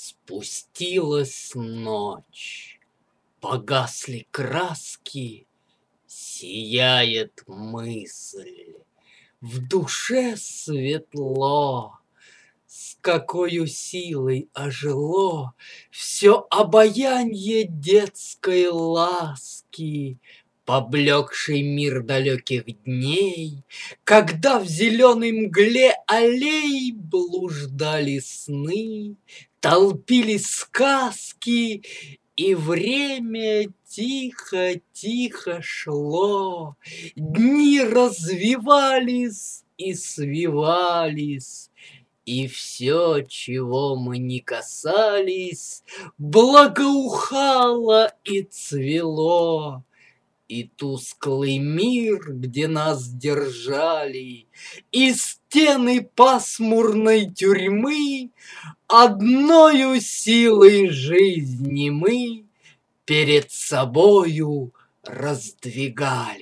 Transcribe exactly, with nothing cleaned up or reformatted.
Спустилась ночь, погасли краски, сияет мысль, в душе светло. С какою силой ожило все обаянье детской ласки, поблекший мир далеких дней, когда в зеленой мгле аллей блуждали сны, толпились сказки, и время тихо-тихо шло. Дни развивались и свивались, и все, чего мы не касались, благоухало и цвело. И тусклый мир, где нас держали, и стены пасмурной тюрьмы, одною силой жизни мы перед собою раздвигали.